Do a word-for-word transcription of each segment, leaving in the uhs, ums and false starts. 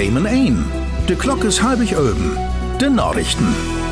Bremen ein. De Glock is halbig öben. De Nachrichten.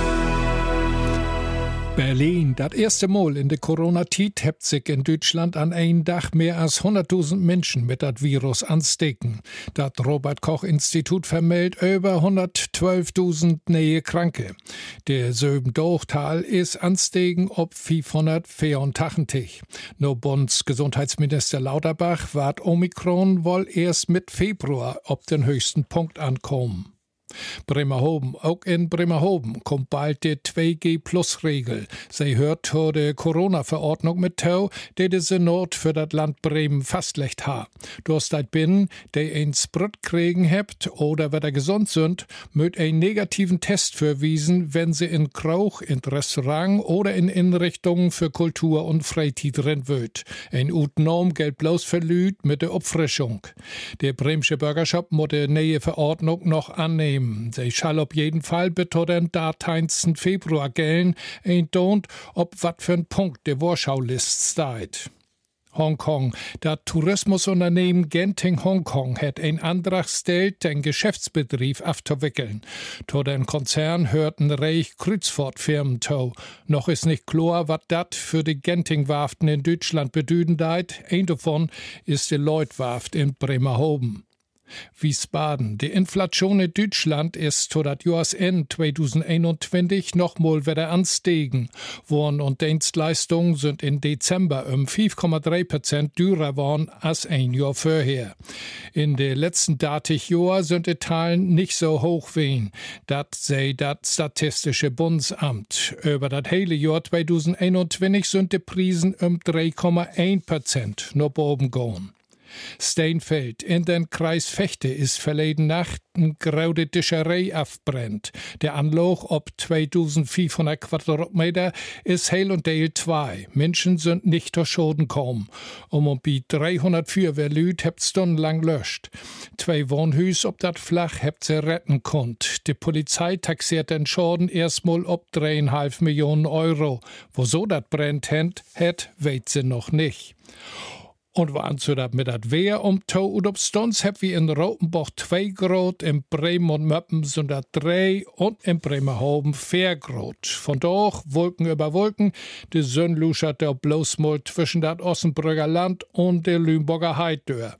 Berlin, das erste Mal in der Corona-Zeit hebt sich in Deutschland an einem Tag mehr als hunderttausend Menschen mit das Virus anstecken. Das Robert-Koch-Institut vermeldet über hundertzwölftausend neue Kranke. Der selben Durchtal ist anstecken ob fünfhundertvierundachtzig. Nur Bundesgesundheitsminister Lauterbach wart Omikron wohl erst mit Februar ob den höchsten Punkt ankommen. Bremerhoven, auch in Bremerhoven kommt bald die zwei G Plus Regel. Sie hört zur der Corona-Verordnung mit tau, die der Senat für das Land Bremen fastlegt ha. Durst dat bin, die ein Sprit kriegen hebt oder wer gesund sind, möt einen negativen Test verwiesen, wenn sie in Krauch, in Restaurant oder in Einrichtungen für Kultur und Freizeit drin wird. Ein Utnorm gilt bloß für Lüd mit der Opfrischung. Der Bremsche Bürgerschaft muss die neue Verordnung noch annehmen. Sie schall auf jeden Fall bis den dreizehnten Februar gelten, ein don't, ob wat für ein Punkt der Warschaulist steht. Hongkong. Das Tourismusunternehmen Genting Hongkong hat ein Antrag gestellt, den Geschäftsbetrieb abzuwickeln. To den Konzern hörten reich Kreuzfahrtfirmen zu. Noch ist nicht klar, was das für die Genting-Warften in Deutschland bedeuten deit. Ein davon ist die Lloyd-Warft in Bremerhoven. Wiesbaden. Die Inflation in Deutschland ist zu dat Jahresende zweitausendeinundzwanzig noch mal wieder ansteigen. Waren und Dienstleistungen sind im Dezember um fünf Komma drei Prozent teurer geworden als ein Jahr vorher. In den letzten dreißig Jahren sind die Zahlen nicht so hoch wie. Das sei das Statistische Bundesamt. Über das hele Jahr zweitausendeinundzwanzig sind die Preise um drei Komma eins Prozent nach oben gegangen. Steinfeld in den Kreis Vechte ist verleden Nacht eine graude Discherei aufbrennt. Der Anlauf ob zweitausendfünfhundert Quadratmeter ist heil und Dale zwei. Menschen sind nicht durch Schaden gekommen. Um und bei dreihundert Feuerwehrlüd hebt stundenlang löscht. Zwei Wohnhüs ob dat Flach hebt sie retten konnt. Die Polizei taxiert den Schaden erstmal ob dreieinhalb Millionen Euro. Wieso dat brennt het, weet sie noch nicht. Und waren zu dat mit dat Wehr um Tau und ob Stons hab wie in Rotenbach zwei Grad, in Bremen und Möppen sind dat drei und in Bremerhoven vier Grad. Von doch Wolken über Wolken, die Sonne luschert der bloß mal zwischen dat Ossenbrücker Land und der Lüneburger Heide durch.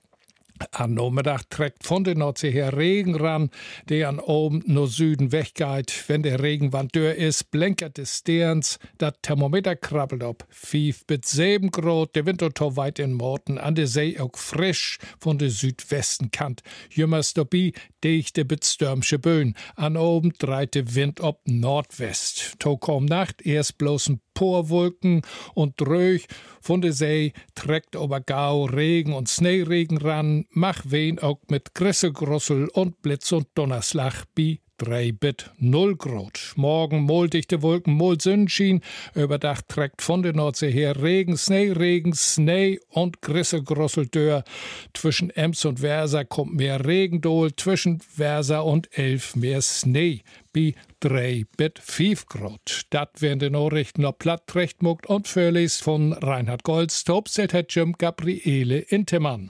Am Nachmittag trägt von der Nordsee her Regen ran, der an oben nur Süden weggeht. Wenn der Regenwand durch ist, blänkert es Sterns, das Thermometer krabbelt ob fünf bis sieben Grad, der Wind to weit in Morten, an der See auch frisch von der Südwesten kant. Jümmers dabei dichte bis stürmische Böen, an oben dreite Wind ob Nordwest. To kaum Nacht erst bloß ein paar Wolken und dröch, von der See trägt aber Gau Regen und Schneeregen ran, mach wen auch mit Grisselgrossel und Blitz und Donnerslag bi drei bis null Grad. Morgen mohldichte Wolken, mohl Sonnenschein, überdacht trägt von der Nordsee her Regen, Schnee, Regen, Schnee und Grisselgrossel dör. Zwischen Ems und Versa kommt mehr Regendol, zwischen Versa und Elf mehr Schnee. Bi drei bis fünf Grad. Das wären die Nachrichten noch platt recht muckt und vorlest von Reinhard Golds, Topset hat Jim Gabriele Intemann.